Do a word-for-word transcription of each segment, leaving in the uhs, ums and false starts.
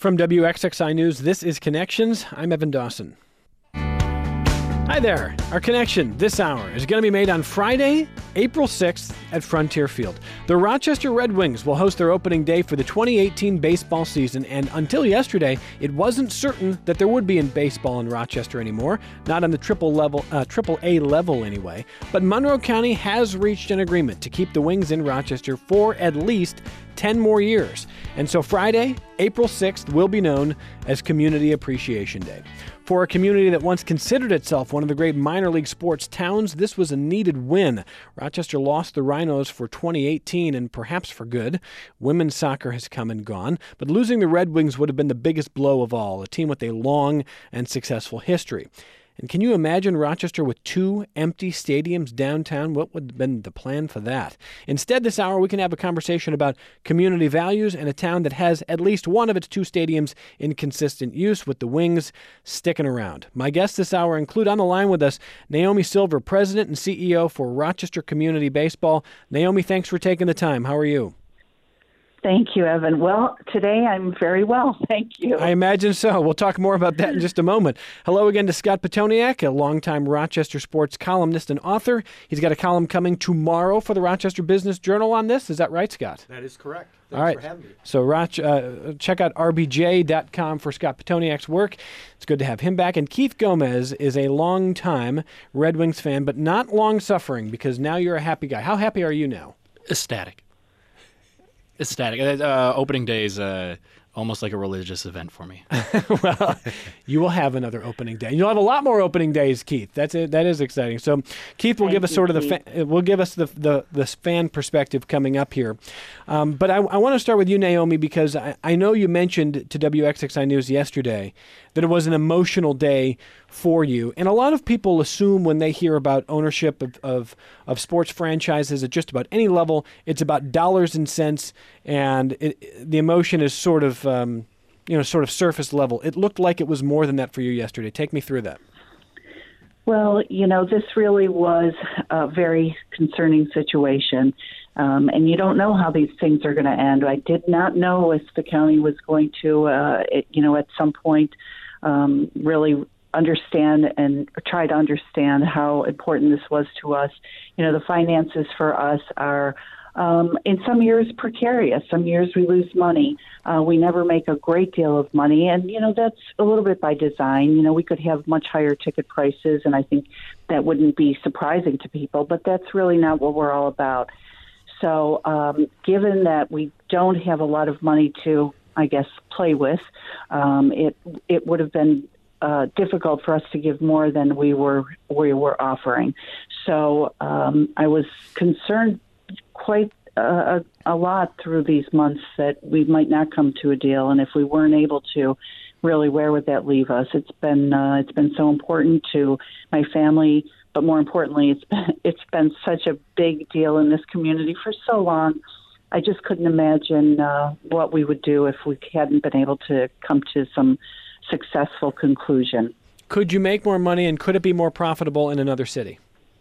From W X X I News, this is Connections. I'm Evan Dawson. Hi there. Our connection this hour is going to be made on Friday, April sixth at Frontier Field. The Rochester Red Wings will host their opening day for the twenty eighteen baseball season, and until yesterday, it wasn't certain that there would be in baseball in Rochester anymore, not on the triple level, uh, triple A level anyway. But Monroe County has reached an agreement to keep the Wings in Rochester for at least ten more years. And so Friday, April sixth, will be known as Community Appreciation Day. For a community that once considered itself one of the great minor league sports towns, this was a needed win. Rochester lost the Rhinos for twenty eighteen, and perhaps for good. Women's soccer has come and gone, but losing the Red Wings would have been the biggest blow of all, a team with a long and successful history. And can you imagine Rochester with two empty stadiums downtown? What would have been the plan for that? Instead, this hour, we can have a conversation about community values and a town that has at least one of its two stadiums in consistent use, with the Wings sticking around. My guests this hour include on the line with us Naomi Silver, President and C E O for Rochester Community Baseball. Naomi, thanks for taking the time. How are you? Thank you, Evan. Well, today I'm very well. Thank you. I imagine so. We'll talk more about that in just a moment. Hello again to Scott Petoniak, a longtime Rochester sports columnist and author. He's got a column coming tomorrow for the Rochester Business Journal on this. Is that right, Scott? That is correct. Thanks All right. for having me. So Roch, uh, check out r b j dot com for Scott Petoniak's work. It's good to have him back. And Keith Gomez is a long-time Red Wings fan, but not long-suffering, because now you're a happy guy. How happy are you now? Ecstatic. Ecstatic. Uh, opening day is uh, almost like a religious event for me. Well, you will have another opening day. You'll have a lot more opening days, Keith. That's it. That is exciting. So, Keith will Thank give us you, sort of the Keith. fa- will give us the the the fan perspective coming up here. Um, but I, I want to start with you, Naomi, because I, I know you mentioned to W X X I News yesterday that it was an emotional day for you. And a lot of people assume when they hear about ownership of, of, of sports franchises at just about any level, it's about dollars and cents, and it, the emotion is sort of, um, you know, sort of surface level. It looked like it was more than that for you yesterday. Take me through that. Well, you know, this really was a very concerning situation, um, and you don't know how these things are going to end. I did not know if the county was going to, uh, it, you know, at some point um, really understand and try to understand how important this was to us. You know, the finances for us are um, in some years precarious. Some years we lose money. Uh, we never make a great deal of money. And, you know, that's a little bit by design. You know, we could have much higher ticket prices, and I think that wouldn't be surprising to people, but that's really not what we're all about. So um, given that we don't have a lot of money to, I guess, play with, um, it it would have been Uh, difficult for us to give more than we were we were offering. So um, I was concerned quite uh, a, a lot through these months that we might not come to a deal, and if we weren't able to, really, where would that leave us? It's been uh, it's been so important to my family, but more importantly, it's been, it's been such a big deal in this community for so long. I just couldn't imagine uh, what we would do if we hadn't been able to come to some successful conclusion. Could you make more money, and could it be more profitable in another city?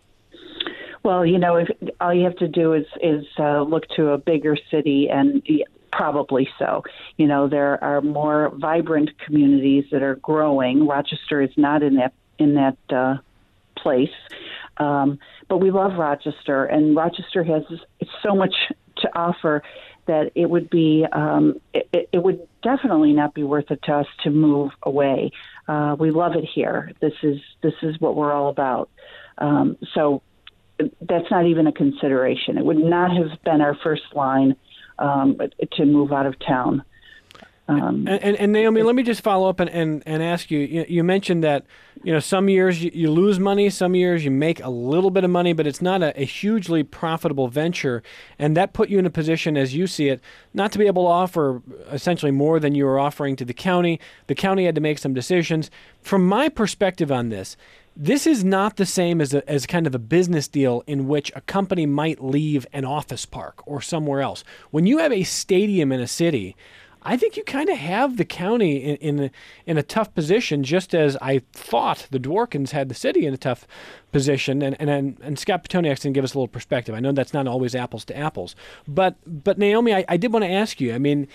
Well, you know, if all you have to do is is uh, look to a bigger city, and probably so. You know, there are more vibrant communities that are growing. Rochester is not in that in that uh, place, um, but we love Rochester, and Rochester has so much to offer that it would be um, it, it would definitely not be worth it to us to move away. Uh, we love it here. This is this is what we're all about. Um, so that's not even a consideration. It would not have been our first line um, to move out of town. Um, and, and, and Naomi, let me just follow up and, and, and ask you, you, you mentioned that, you know, some years you, you lose money, some years you make a little bit of money, but it's not a, a hugely profitable venture. And that put you in a position, as you see it, not to be able to offer essentially more than you were offering to the county. The county had to make some decisions. From my perspective on this, this is not the same as a, as kind of a business deal in which a company might leave an office park or somewhere else. When you have a stadium in a city, I think you kind of have the county in in a, in a tough position, just as I thought the Dworkins had the city in a tough position. And and and Scott Petoniak can give us a little perspective. I know that's not always apples to apples, but but Naomi, I, I did want to ask you. I mean,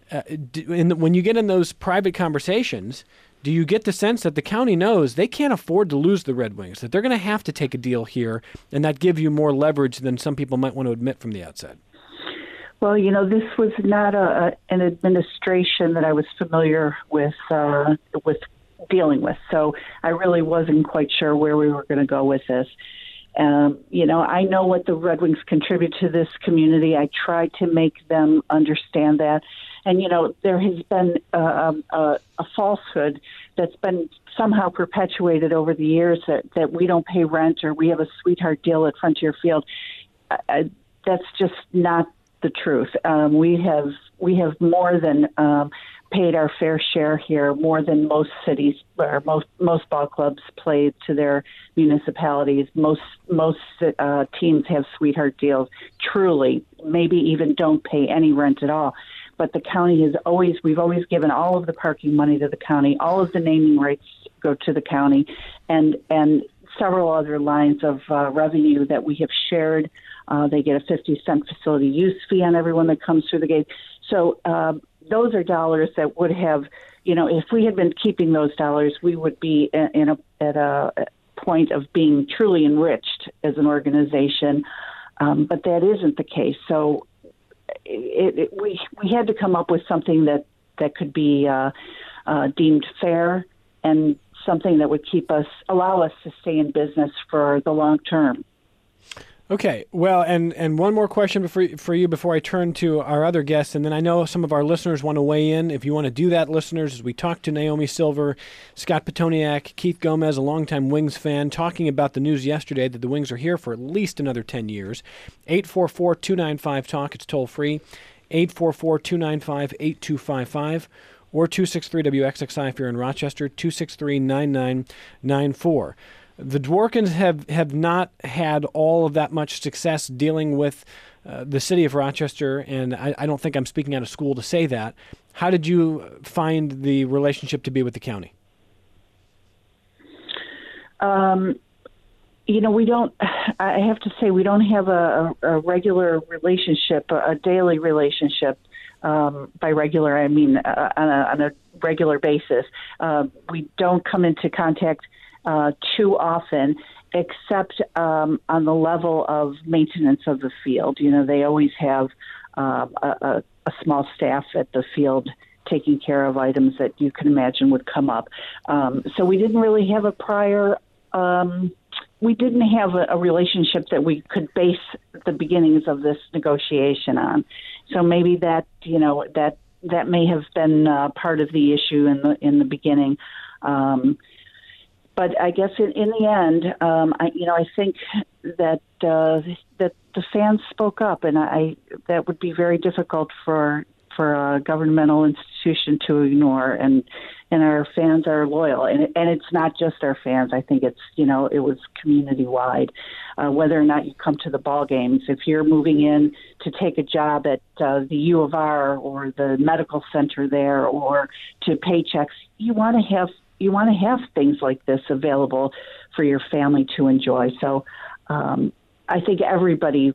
uh, do, in the, when you get in those private conversations, do you get the sense that the county knows they can't afford to lose the Red Wings, that they're going to have to take a deal here, and that give you more leverage than some people might want to admit from the outset? Well, you know, this was not a, an administration that I was familiar with uh, with dealing with, so I really wasn't quite sure where we were going to go with this. Um, you know, I know what the Red Wings contribute to this community. I try to make them understand that. And, you know, there has been uh, a, a falsehood that's been somehow perpetuated over the years that, that we don't pay rent or we have a sweetheart deal at Frontier Field. I, that's just not the truth. Um, we have we have more than um, paid our fair share here, more than most cities or most most ball clubs play to their municipalities. Most most uh, teams have sweetheart deals. Truly, maybe even don't pay any rent at all. But the county has always we've always given all of the parking money to the county. All of the naming rights go to the county, and and several other lines of uh, revenue that we have shared. Uh, they get a fifty cent facility use fee on everyone that comes through the gate. So uh, those are dollars that would have, you know, if we had been keeping those dollars, we would be in a, at a point of being truly enriched as an organization. Um, but that isn't the case. So it, it, we we had to come up with something that, that could be uh, uh, deemed fair and something that would keep us, allow us to stay in business for the long term. Okay, well, and, and one more question for, for you before I turn to our other guests, and then I know some of our listeners want to weigh in. If you want to do that, listeners, as we talk to Naomi Silver, Scott Petoniak, Keith Gomez, a longtime Wings fan, talking about the news yesterday that the Wings are here for at least another ten years. eight four four, two nine five, talk, it's toll free, eight four four, two nine five, eight two five five, or two six three W X X I if you're in Rochester, two six three, nine nine nine four. The Dworkins have, have not had all of that much success dealing with uh, the city of Rochester, and I, I don't think I'm speaking out of school to say that. How did you find the relationship to be with the county? Um, you know, we don't, I have to say, we don't have a, a regular relationship, a daily relationship. Um, by regular, I mean uh, on, a, on a regular basis. Uh, we don't come into contact Uh, too often, except um, on the level of maintenance of the field. You know, they always have uh, a, a small staff at the field taking care of items that you can imagine would come up. Um, so we didn't really have a prior, um, we didn't have a, a relationship that we could base the beginnings of this negotiation on. So maybe that, you know, that that may have been uh, part of the issue in the in the beginning. Um, But I guess in, in the end, um, I, you know, I think that uh, that the fans spoke up, and I that would be very difficult for for a governmental institution to ignore. And and our fans are loyal, and and it's not just our fans. I think it's you know it was community wide. Uh, whether or not you come to the ball games, if you're moving in to take a job at uh, the U of R or the medical center there, or to paychecks, you want to have. You want to have things like this available for your family to enjoy. So um, I think everybody,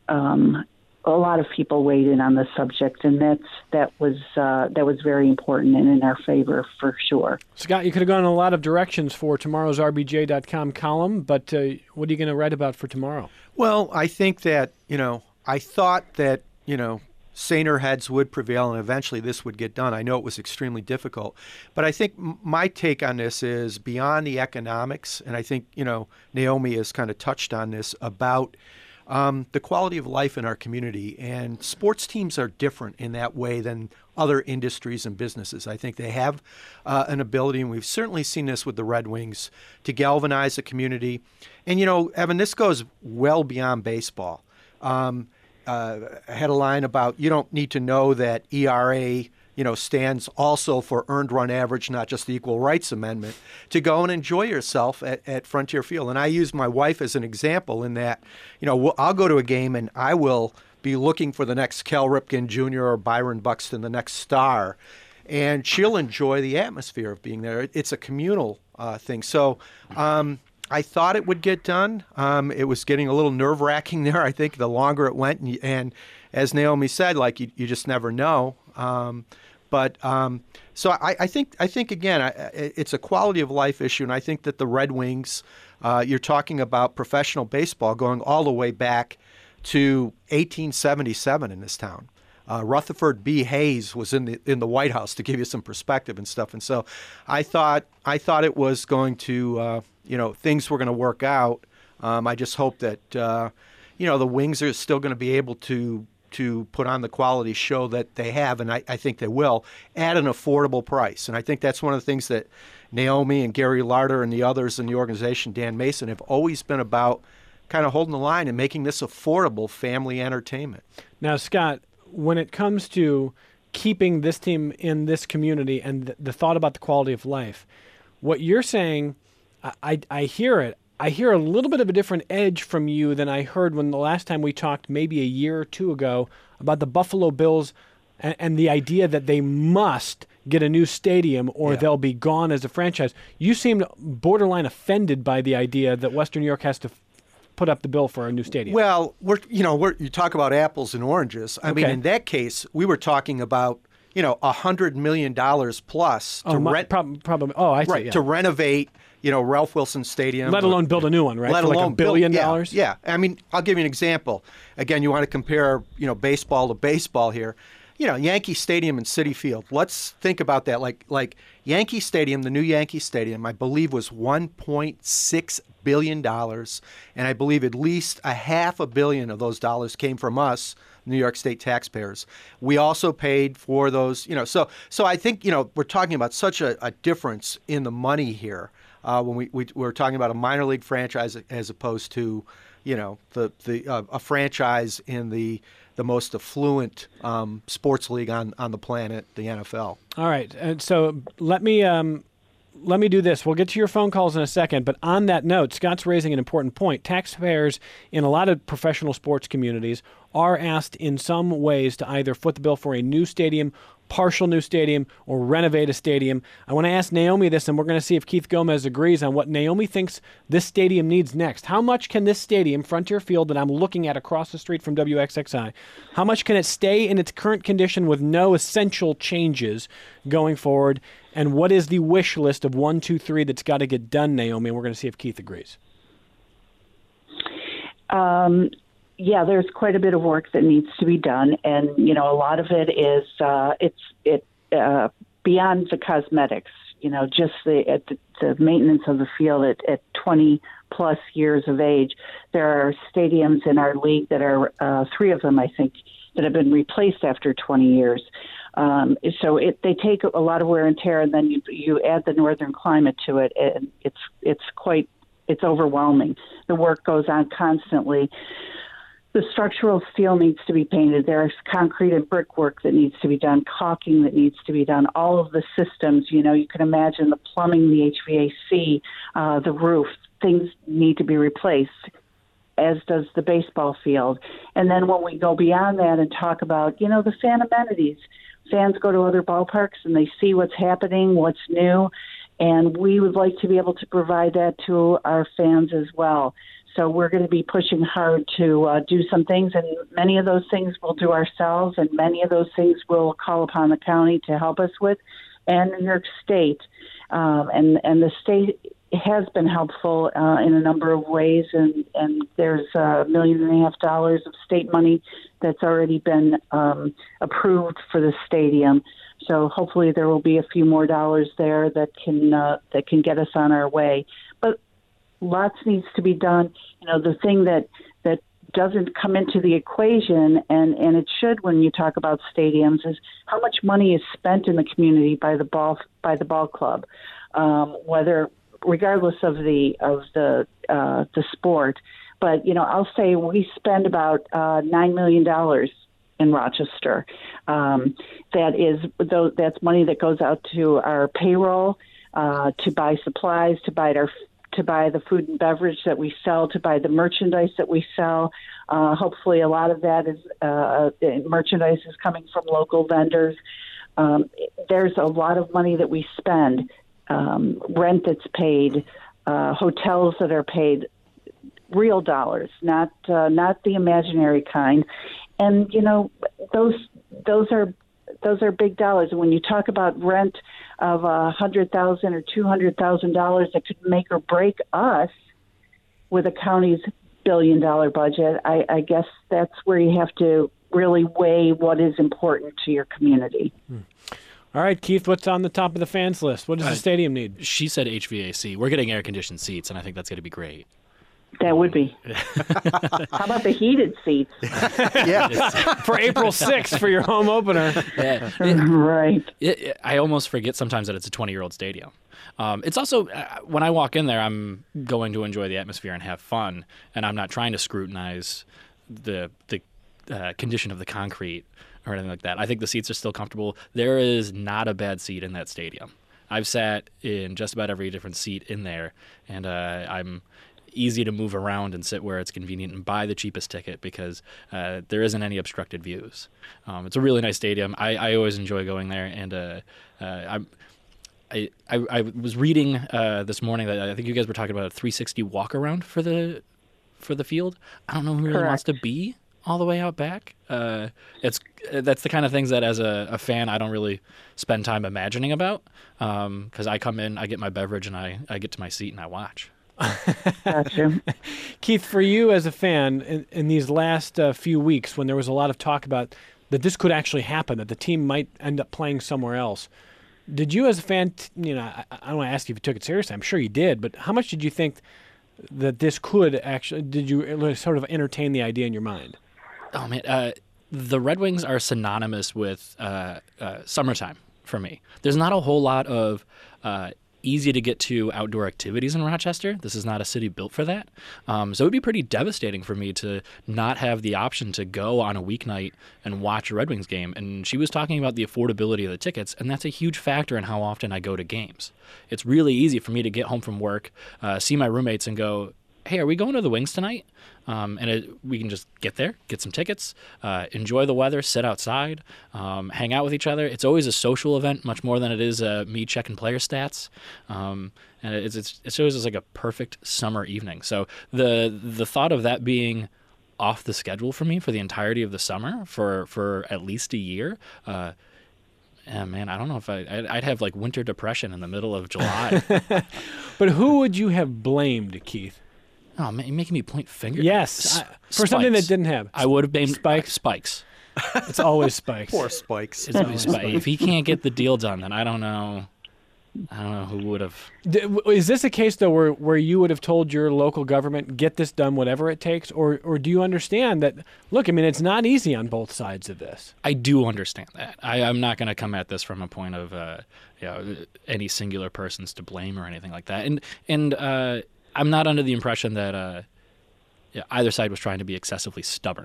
um, a lot of people weighed in on the subject, and that's that was uh, that was very important and in our favor for sure. Scott, you could have gone in a lot of directions for tomorrow's R B J dot com column, but uh, what are you going to write about for tomorrow? Well, I think that, you know, I thought that, you know, saner heads would prevail, and eventually this would get done. I know it was extremely difficult, but I think my take on this is beyond the economics, and I think, you know, Naomi has kind of touched on this about um, the quality of life in our community. And sports teams are different in that way than other industries and businesses. I think they have uh, an ability, and we've certainly seen this with the Red Wings, to galvanize the community. And, you know, Evan, this goes well beyond baseball. Um, Uh, I had a line about you don't need to know that E R A, you know, stands also for earned run average, not just the Equal Rights Amendment, to go and enjoy yourself at, at Frontier Field. And I use my wife as an example in that, you know, I'll go to a game and I will be looking for the next Cal Ripken Junior or Byron Buxton, the next star, and she'll enjoy the atmosphere of being there. It's a communal uh, thing. So, um, I thought it would get done. Um, it was getting a little nerve-wracking there, I think, the longer it went. And, and as Naomi said, like, you, you just never know. Um, but um, so I, I think I think again I, it's a quality of life issue, and I think that the Red Wings, uh, you're talking about professional baseball going all the way back to eighteen seventy-seven in this town. Uh, Rutherford B. Hayes was in the in the White House, to give you some perspective and stuff. And so I thought I thought it was going to uh, you know things were going to work out. Um, I just hope that uh, you know the Wings are still going to be able to to put on the quality show that they have, and I, I think they will, at an affordable price. And I think that's one of the things that Naomi and Gary Larder and the others in the organization, Dan Mason, have always been about, kind of holding the line and making this affordable family entertainment. Now, Scott, when it comes to keeping this team in this community and the, the thought about the quality of life, what you're saying, I, I, I hear it. I hear a little bit of a different edge from you than I heard when the last time we talked, maybe a year or two ago, about the Buffalo Bills and, and the idea that they must get a new stadium or yeah. they'll be gone as a franchise. You seemed borderline offended by the idea that Western New York has to f- put up the bill for a new stadium. Well, we're you know we're, you talk about apples and oranges. I okay. mean, in that case, we were talking about you know a hundred million dollars plus to oh, my, rent. Prob- prob- oh, I see. Right yeah. to renovate. You know, Ralph Wilson Stadium. Let alone build a new one, right? Let For alone like a billion build, yeah, dollars? Yeah. I mean, I'll give you an example. Again, you want to compare, you know, baseball to baseball here. You know, Yankee Stadium and Citi Field. Let's think about that. Like, like Yankee Stadium, the new Yankee Stadium, I believe was one point six billion dollars. And I believe at least a half a billion of those dollars came from us, New York State taxpayers. We also paid for those, you know. So, so I think, you know, we're talking about such a, a difference in the money here. Uh, when we, we we're talking about a minor league franchise as opposed to, you know, the the uh, a franchise in the the most affluent um, sports league on, on the planet, the N F L. All right, and so let me um, let me do this. We'll get to your phone calls in a second, but on that note, Scott's raising an important point. Taxpayers in a lot of professional sports communities are asked in some ways to either foot the bill for a new stadium, partial new stadium, or renovate a stadium. I want to ask Naomi this, and we're going to see if Keith Gomez agrees on what Naomi thinks this stadium needs next. How much can this stadium, Frontier Field, that I'm looking at across the street from W X X I, how much can it stay in its current condition with no essential changes going forward? And what is the wish list of one, two, three that's got to get done, Naomi? And we're going to see if Keith agrees. Um. Yeah, there's quite a bit of work that needs to be done, and you know, a lot of it is uh, it's it uh, beyond the cosmetics. You know, just the, at the the maintenance of the field at, at twenty plus years of age. There are stadiums in our league that are uh, three of them, I think, that have been replaced after twenty years. Um, so it, they take a lot of wear and tear, and then you you add the northern climate to it, and it's it's quite it's overwhelming. The work goes on constantly. The structural steel needs to be painted. There's concrete and brickwork that needs to be done, caulking that needs to be done, all of the systems. You know, you can imagine the plumbing, the H V A C, uh, the roof, things need to be replaced, as does the baseball field. And then when we go beyond that and talk about, you know, the fan amenities, fans go to other ballparks and they see what's happening, what's new, and we would like to be able to provide that to our fans as well. So we're going to be pushing hard to uh, do some things, and many of those things we'll do ourselves, and many of those things we'll call upon the county to help us with, and New York State. Um, and, and the state has been helpful uh, in a number of ways, and, and there's a million and a half dollars of state money that's already been um, approved for the stadium. So hopefully there will be a few more dollars there that can uh, that can get us on our way. But lots needs to be done. You know, the thing that, that doesn't come into the equation, and, and it should when you talk about stadiums, is how much money is spent in the community by the ball by the ball club, um, whether regardless of the of the uh, the sport. But you know, I'll say we spend about uh, nine million dollars in Rochester. Um, that is though that's money that goes out to our payroll, uh, to buy supplies, to buy our to buy the food and beverage that we sell, to buy the merchandise that we sell. Uh, hopefully a lot of that is uh, merchandise is coming from local vendors. Um, there's a lot of money that we spend, um, rent that's paid, uh, hotels that are paid, real dollars, not uh, not the imaginary kind. And, you know, those those are those are big dollars. And when you talk about rent of a hundred thousand or two hundred thousand dollars that could make or break us with a county's billion dollar budget, I, I guess that's where you have to really weigh what is important to your community. Hmm. All right, Keith, what's on the top of the fans list? What does the uh, stadium need? She said H V A C. We're getting air-conditioned seats, and I think that's going to be great. That would be. How about the heated seats? Yeah. For April sixth for your home opener. Yeah. Right. It, it, I almost forget sometimes that it's a twenty-year-old stadium. Um, it's also, uh, when I walk in there, I'm going to enjoy the atmosphere and have fun, and I'm not trying to scrutinize the the uh, condition of the concrete or anything like that. I think the seats are still comfortable. There is not a bad seat in that stadium. I've sat in just about every different seat in there, and uh, I'm easy to move around and sit where it's convenient and buy the cheapest ticket because uh, there isn't any obstructed views. Um, it's a really nice stadium. I, I always enjoy going there, and uh, uh, I'm. I, I, I was reading uh, this morning that I think you guys were talking about a three sixty walk around for the for the field. I don't know who really Correct. wants to be all the way out back. Uh, it's that's the kind of things that as a, a fan I don't really spend time imagining about because um, I come in, I get my beverage, and I, I get to my seat and I watch. Gotcha. Keith, for you as a fan, in, in these last uh, few weeks when there was a lot of talk about that this could actually happen, that the team might end up playing somewhere else, did you as a fan, t- you know, I, I don't want to ask you if you took it seriously. I'm sure you did, but how much did you think that this could actually, did you sort of entertain the idea in your mind? Oh, man. Uh, the Red Wings are synonymous with uh, uh, summertime for me. There's not a whole lot of uh, easy to get to outdoor activities in Rochester. This is not a city built for that. Um, so it would be pretty devastating for me to not have the option to go on a weeknight and watch a Red Wings game. And she was talking about the affordability of the tickets, and that's a huge factor in how often I go to games. It's really easy for me to get home from work, uh, see my roommates, and go, hey, are we going to the Wings tonight? Um, and it, we can just get there, get some tickets, uh, enjoy the weather, sit outside, um, hang out with each other. It's always a social event, much more than it is uh, me checking player stats. Um, and it's, it's, it shows as like a perfect summer evening. So the the thought of that being off the schedule for me for the entirety of the summer for, for at least a year, uh, yeah, man, I don't know if I, I'd, I'd have like winter depression in the middle of July. But who would you have blamed, Keith? Oh, man, you're making me point fingers. Yes, I, for something that didn't have. I would have named Spikes. Spikes. It's always Spikes. Poor Spikes. It's always Spikes. If he can't get the deal done, then I don't know. I don't know who would have. Is this a case though where, where you would have told your local government, get this done, whatever it takes, or or do you understand that? Look, I mean, it's not easy on both sides of this. I do understand that. I, I'm not going to come at this from a point of uh, you know, any singular person's to blame or anything like that, and and. Uh, I'm not under the impression that uh, yeah, either side was trying to be excessively stubborn.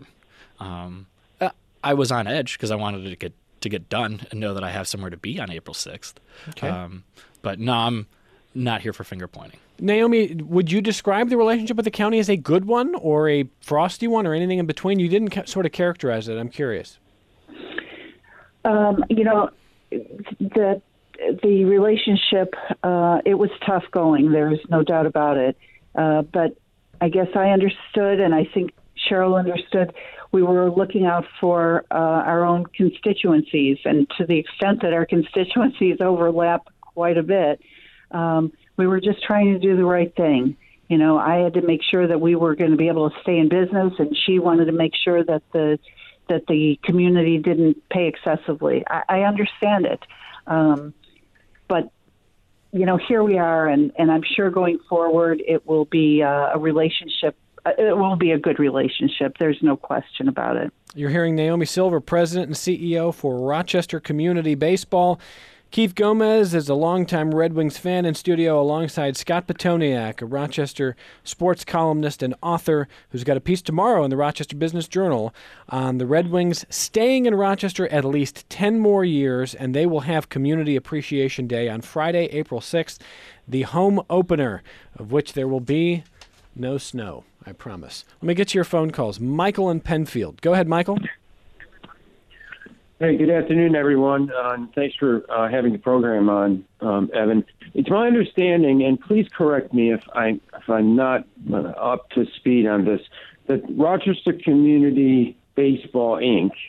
Um, I was on edge because I wanted it to get to get done and know that I have somewhere to be on April sixth. Okay. Um, but no, I'm not here for finger pointing. Naomi, would you describe the relationship with the county as a good one or a frosty one or anything in between? You didn't ca- sort of characterize it. I'm curious. Um, you know, the the relationship, uh, it was tough going. There's no doubt about it. Uh, but I guess I understood, and I think Cheryl understood, we were looking out for uh, our own constituencies. And to the extent that our constituencies overlap quite a bit, um, we were just trying to do the right thing. You know, I had to make sure that we were going to be able to stay in business, and she wanted to make sure that the that the community didn't pay excessively. I, I understand it. Um, But, you know, here we are, and, and I'm sure going forward it will be uh, a relationship. Uh, it will be a good relationship. There's no question about it. You're hearing Naomi Silver, President and C E O for Rochester Community Baseball. Keith Gomez is a longtime Red Wings fan in studio alongside Scott Petoniak, a Rochester sports columnist and author who's got a piece tomorrow in the Rochester Business Journal on the Red Wings staying in Rochester at least ten more years, and they will have Community Appreciation Day on Friday, April sixth, the home opener, of which there will be no snow, I promise. Let me get to your phone calls. Michael in Penfield. Go ahead, Michael. Hey, good afternoon, everyone. Uh, and thanks for uh, having the program on, um, Evan. It's my understanding, and please correct me if, I, if I'm not uh, up to speed on this, that Rochester Community Baseball, Incorporated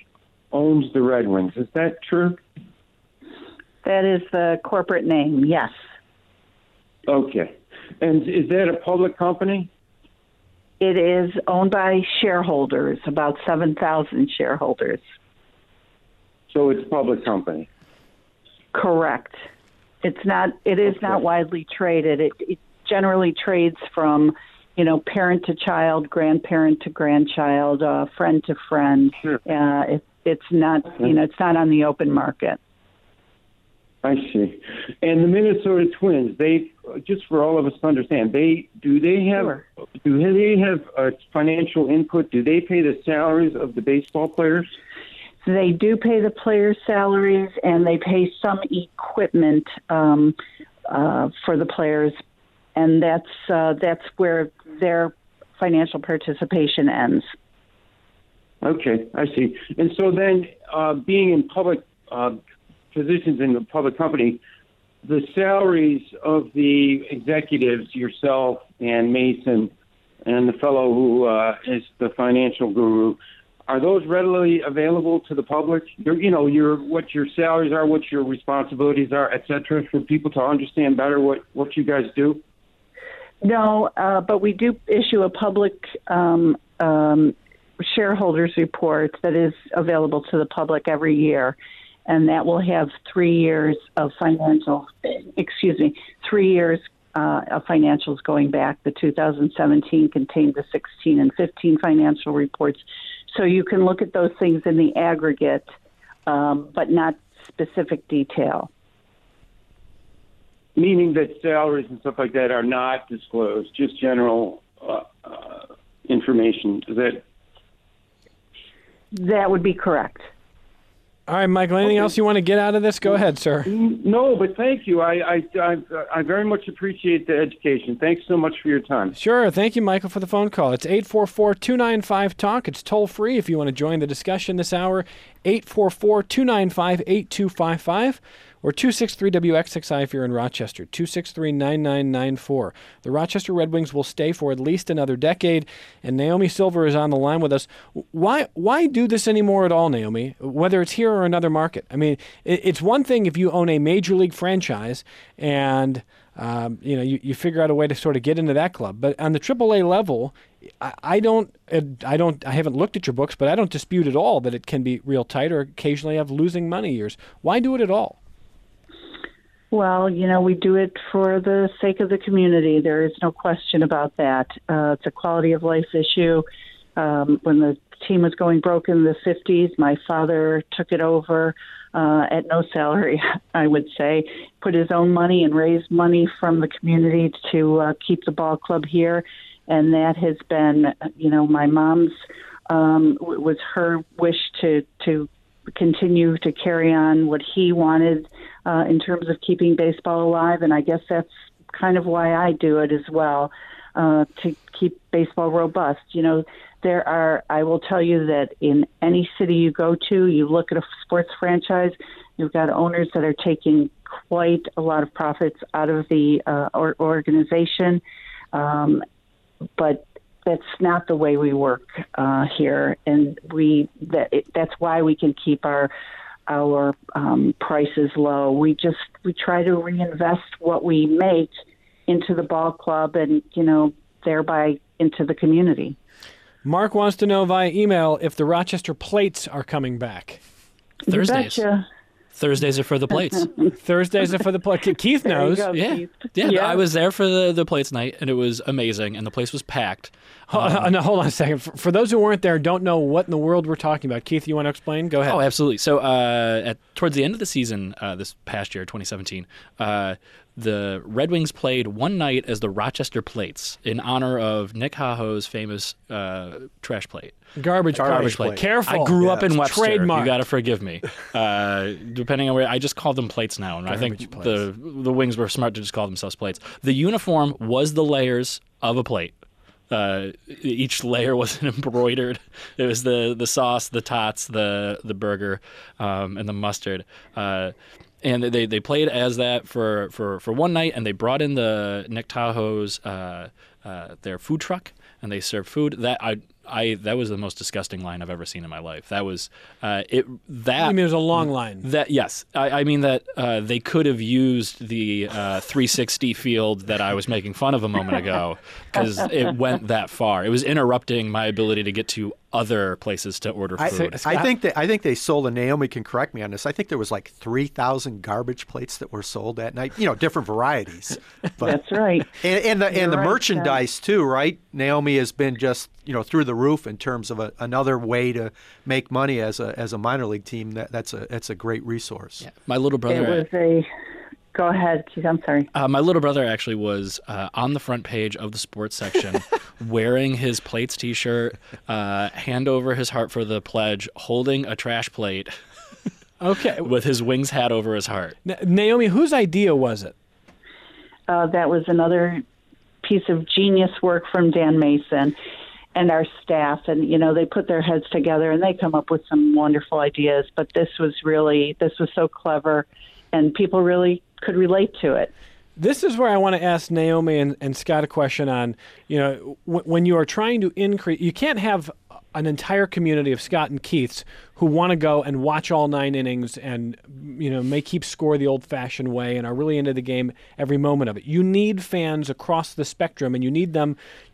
owns the Red Wings. Is that true? That is the corporate name, yes. Okay. And is that a public company? It is owned by shareholders, about seven thousand shareholders. So it's a public company? Correct. It's not. It is Okay. not widely traded. It, it generally trades from, you know, parent to child, grandparent to grandchild, uh, friend to friend. Sure. Uh, it, it's not. You know, it's not on the open market. I see. And the Minnesota Twins, they, just for all of us to understand, they do they have Sure. do they have uh, financial input? Do they pay the salaries of the baseball players? They do pay the players' salaries, and they pay some equipment um, uh, for the players, and that's uh, that's where their financial participation ends. Okay, I see. And so then, uh, being in public uh, positions in a public company, the salaries of the executives, yourself and Mason, and the fellow who uh, is the financial guru, are those readily available to the public? Your, you know, your what your salaries are, what your responsibilities are, et cetera, for people to understand better what, what you guys do? No, uh, but we do issue a public um, um, shareholders report that is available to the public every year, and that will have three years of financial, excuse me, three years uh, of financials going back. The two thousand seventeen contained the sixteen and fifteen financial reports. So you can look at those things in the aggregate, um, but not specific detail. Meaning that salaries and stuff like that are not disclosed, just general uh, uh, information. Is that That would be correct. All right, Michael, anything Okay. else you want to get out of this? Go ahead, sir. No, but thank you. I, I, I, I very much appreciate the education. Thanks so much for your time. Sure. Thank you, Michael, for the phone call. It's eight four four, two nine five, talk. It's toll-free if you want to join the discussion this hour, eight four four, two nine five, eight two five five, or two six three W X X I if you're in Rochester, two six three, nine nine nine four. The Rochester Red Wings will stay for at least another decade, and Naomi Silver is on the line with us. Why why do this anymore at all, Naomi, whether it's here or another market? I mean, it, it's one thing if you own a major league franchise and um, you know you, you figure out a way to sort of get into that club, but on the triple A level, I, I don't I don't I haven't looked at your books, but I don't dispute at all that it can be real tight or occasionally have losing money years. Why do it at all? Well, you know, we do it for the sake of the community. There is no question about that. Uh, it's a quality of life issue. Um, when the team was going broke in the fifties, my father took it over uh, at no salary, I would say, put his own money and raised money from the community to uh, keep the ball club here. And that has been, you know, my mom's um, was her wish to, to continue to carry on what he wanted uh, in terms of keeping baseball alive, and I guess that's kind of why I do it as well, uh, to keep baseball robust. You know, there are, I will tell you that in any city you go to, you look at a sports franchise, you've got owners that are taking quite a lot of profits out of the uh, or, organization, um, but that's not the way we work uh, here, and we that it, that's why we can keep our our um, prices low. We just we try to reinvest what we make into the ball club, and you know thereby into the community. Mark wants to know via email if the Rochester Plates are coming back. Thursdays. You betcha. Thursdays are for the plates. Thursdays are for the plate. Keith There you knows. go, Yeah. Keith. yeah, Yeah. I was there for the, the plates night, and it was amazing, and the place was packed. Hold, Um, no, hold on a second. For, for those who weren't there, don't know what in the world we're talking about. Keith, you want to explain? Go ahead. Oh, absolutely. So, uh, at towards the end of the season, uh, this past year, twenty seventeen, uh, the Red Wings played one night as the Rochester Plates in honor of Nick Haho's famous uh, trash plate. Garbage, Garbage plate. plate. Careful. I grew Yeah, up in it's Webster. trademarked. You got to forgive me. Uh, depending on where, I just call them plates now, and I Garbage think plates. the the Wings were smart to just call themselves plates. The uniform was the layers of a plate. Uh, each layer was embroidered. It was the, the sauce, the tots, the the burger, um, and the mustard. Uh, and they, they played as that for, for, for one night, and they brought in the Nick Tahoe's uh, uh, their food truck, and they served food. That I I that was the most disgusting line I've ever seen in my life. That was uh, it. That I mean, it was a long line. That yes, I, I mean that uh, they could have used the uh, three sixty field that I was making fun of a moment ago, because it went that far. It was interrupting my ability to get to other places to order food. I, I think that I think they sold, and Naomi can correct me on this. I think there was like three thousand garbage plates that were sold that night. You know, different varieties. But, That's right. And, and the and You're the right, merchandise too, right? Naomi has been just you know through the roof in terms of a, another way to make money as a as a minor league team. That that's a that's a great resource. Yeah. My little brother. It was a. Go ahead, Keith. I'm sorry. Uh, my little brother actually was uh, on the front page of the sports section, wearing his Plates T-shirt, uh, hand over his heart for the pledge, holding a trash plate. Okay. With his Wings hat over his heart. Na- Naomi, whose idea was it? Uh, that was another piece of genius work from Dan Mason and our staff. And, you know, they put their heads together and they come up with some wonderful ideas. But this was really, this was so clever, and people really could relate to it. This is where I want to ask Naomi and, and Scott a question on, you know, w- when you are trying to increase, you can't have an entire community of Scott and Keiths who want to go and watch all nine innings and, you know, may keep score the old-fashioned way and are really into the game every moment of it. You need fans across the spectrum, and you need them.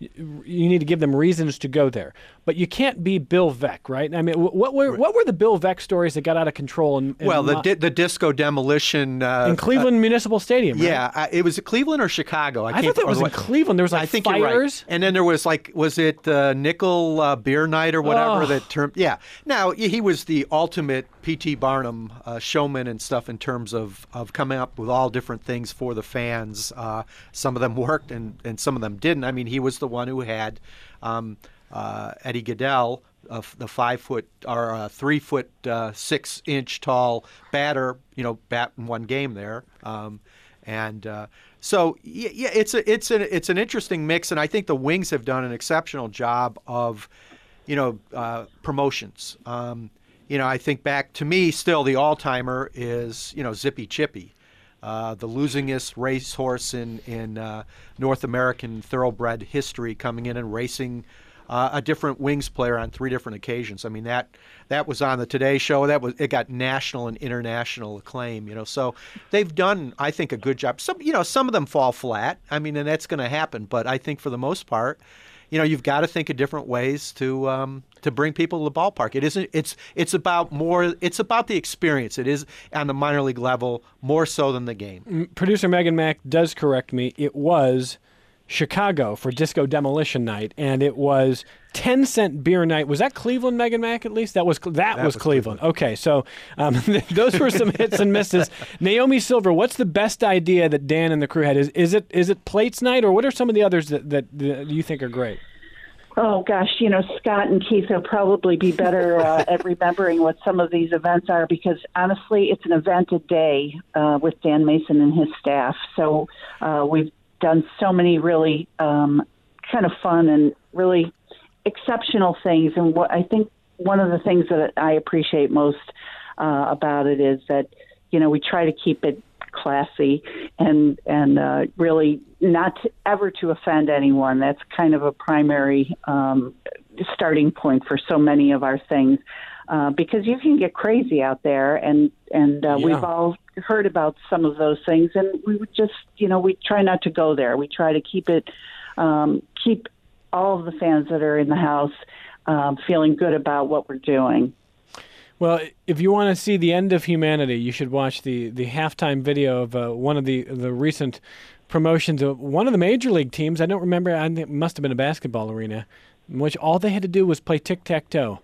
You need to give them reasons to go there. But you can't be Bill Veeck, right? I mean, what were what were the Bill Veeck stories that got out of control? And, and Well, the mo- di- the disco demolition uh, in Cleveland uh, Municipal Stadium, right? Yeah, uh, it was Cleveland or Chicago. I, I can't thought that or was in what- Cleveland. There was like I think fires. you're right. And then there was like, was it uh, Nickel uh, Beer Night or whatever Oh. that term? Yeah. Now he was the ultimate P T Barnum uh, showman and stuff in terms of, of coming up with all different things for the fans. Uh, some of them worked and, and some of them didn't. I mean, he was the one who had um, uh, Eddie Goodell, uh, the five foot or uh, three foot uh, six inch tall batter, you know, bat in one game there. Um, and uh, so yeah, yeah, it's a it's a it's an interesting mix, and I think the Wings have done an exceptional job of, you know, uh, promotions. Um, you know, I think back to me, still the all-timer is, you know, Zippy Chippy, uh, the losingest racehorse in in uh, North American thoroughbred history, coming in and racing uh, a different Wings player on three different occasions. I mean, that that was on the Today Show. That was it got national and international acclaim. You know, so they've done, I think, a good job. Some, you know, some of them fall flat. I mean, and that's going to happen. But I think for the most part, you know, you've got to think of different ways to um, to bring people to the ballpark. It isn't. It's it's about more. It's about the experience. It is on the minor league level more so than the game. Producer Megan Mack does correct me. It was Chicago for Disco Demolition Night, and it was ten cent beer night. Was that Cleveland, Megan Mack, at least? That was that, that was, was Cleveland. Cleveland. Okay, so um, those were some hits and misses. Naomi Silver, what's the best idea that Dan and the crew had? Is is it is it Plates Night, or what are some of the others that, that, that you think are great? Oh, gosh, you know, Scott and Keith will probably be better uh, at remembering what some of these events are, because, honestly, it's an event a day uh, with Dan Mason and his staff. So uh, we've done so many really um, kind of fun and really exceptional things. And what I think one of the things that I appreciate most uh, about it is that, you know, we try to keep it classy and and uh, really not to, ever to offend anyone. That's kind of a primary um, starting point for so many of our things, uh, because you can get crazy out there, and and uh, Yeah. we've all heard about some of those things, and we would just, you know, we try not to go there. We try to keep it, um, keep all of the fans that are in the house um, feeling good about what we're doing. Well, if you want to see the end of humanity, you should watch the, the halftime video of uh, one of the the recent promotions of one of the major league teams. I don't remember. I think it must have been a basketball arena, in which all they had to do was play tic-tac-toe.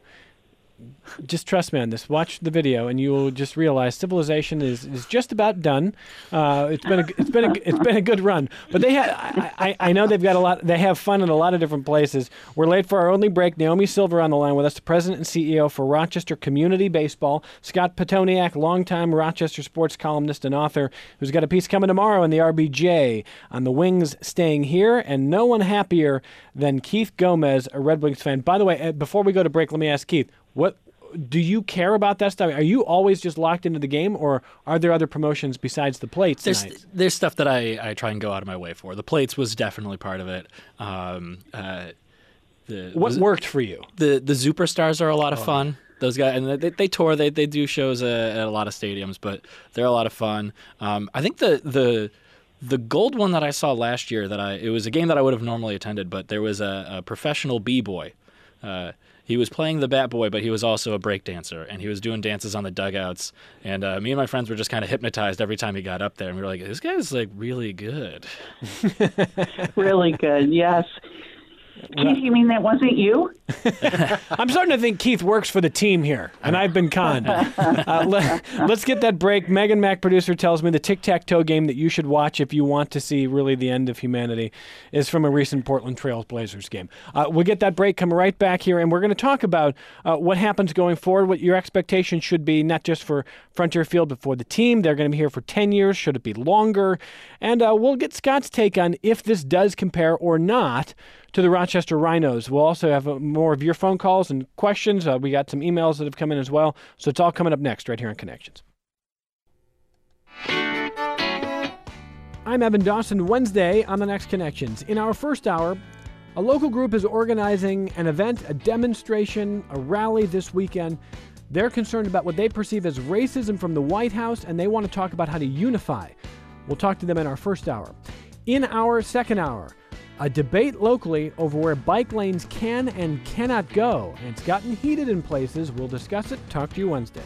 Just trust me on this. Watch the video, and you will just realize civilization is, is just about done. Uh, it's been a it's been a it's been a good run, but they have I, I I know they've got a lot. They have fun in a lot of different places. We're late for our only break. Naomi Silver on the line with us, the president and C E O for Rochester Community Baseball. Scott Petoniak, longtime Rochester sports columnist and author, who's got a piece coming tomorrow in the R B J on the Wings staying here, and no one happier than Keith Gomez, a Red Wings fan. By the way, before we go to break, let me ask Keith, what do you care about that stuff? Are you always just locked into the game, or are there other promotions besides the plates? There's nights? there's stuff that I, I try and go out of my way for. The plates was definitely part of it. Um, uh, The, What the, worked for you? The the Superstars are a lot of fun. Those guys, and they, they tour. They they do shows at, at a lot of stadiums, but they're a lot of fun. Um, I think the the the gold one that I saw last year that I it was a game that I would have normally attended, but there was a, a professional b-boy. Uh, he was playing the bat boy, but he was also a break dancer, and he was doing dances on the dugouts. And uh, me and my friends were just kind of hypnotized every time he got up there, and we were like, "This guy's like really good." Really good, yes. Keith, you mean that wasn't you? I'm starting to think Keith works for the team here, and I've been conned. Uh, let, let's get that break. Megan Mack, producer, tells me the tic-tac-toe game that you should watch if you want to see really the end of humanity is from a recent Portland Trail Blazers game. Uh, we'll get that break, come right back here, and we're going to talk about uh, what happens going forward, what your expectations should be, not just for Frontier Field, but for the team. They're going to be here for ten years. Should it be longer? And uh, we'll get Scott's take on if this does compare or not to the Rochester Rhinos. We'll also have uh, more of your phone calls and questions. Uh, we got some emails that have come in as well. So it's all coming up next right here on Connections. I'm Evan Dawson. Wednesday on the next Connections. In our first hour, a local group is organizing an event, a demonstration, a rally this weekend. They're concerned about what they perceive as racism from the White House, and they want to talk about how to unify. We'll talk to them in our first hour. In our second hour, a debate locally over where bike lanes can and cannot go, and it's gotten heated in places. We'll discuss it. Talk to you Wednesday.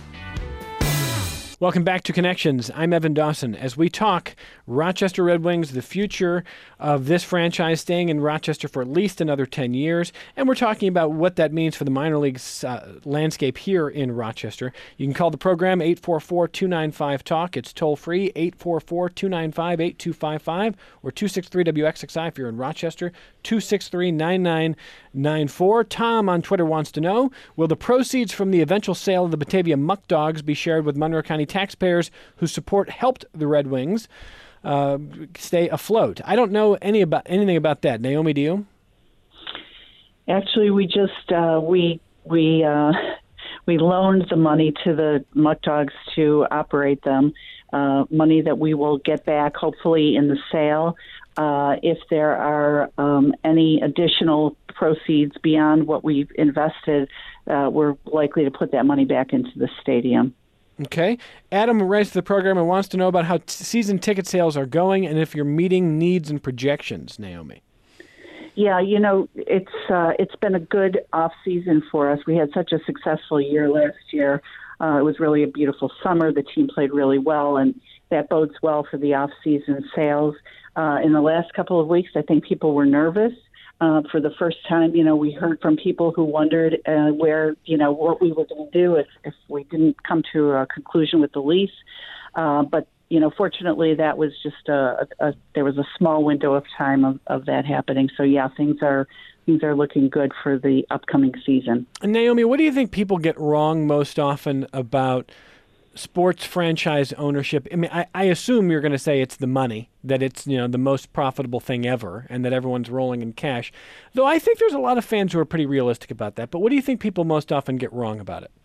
Welcome back to Connections. I'm Evan Dawson. As we talk Rochester Red Wings, the future of this franchise staying in Rochester for at least another ten years, and we're talking about what that means for the minor leagues uh, landscape here in Rochester. You can call the program eight four four, two nine five, talk. It's toll-free, eight four four, two nine five, eight two five five, or two six three W X X I if you're in Rochester, two six three, nine nine nine four. Tom on Twitter wants to know, will the proceeds from the eventual sale of the Batavia Muck Dogs be shared with Monroe County taxpayers whose support helped the Red Wings uh, stay afloat? I don't know any about anything about that. Naomi, do you? Actually, we just uh, we we uh, we loaned the money to the Muck Dogs to operate them. Uh, money that we will get back, hopefully, in the sale. Uh, if there are um, any additional proceeds beyond what we've invested, uh, we're likely to put that money back into the stadium. Okay. Adam writes to the program and wants to know about how t- season ticket sales are going and if you're meeting needs and projections, Naomi. Yeah, you know, it's uh, it's been a good off season for us. We had such a successful year last year. Uh, it was really a beautiful summer. The team played really well, and that bodes well for the off season sales. Uh, in the last couple of weeks, I think people were nervous. Uh, for the first time, you know, we heard from people who wondered uh, where, you know, what we were going to do if, if we didn't come to a conclusion with the lease. Uh, but, you know, fortunately, that was just a, a, a there was a small window of time of, of that happening. So, yeah, things are things are looking good for the upcoming season. And Naomi, what do you think people get wrong most often about sports franchise ownership? I mean, I, I assume you're going to say it's the money, that it's, you know, the most profitable thing ever, and that everyone's rolling in cash. Though I think there's a lot of fans who are pretty realistic about that. But what do you think people most often get wrong about it?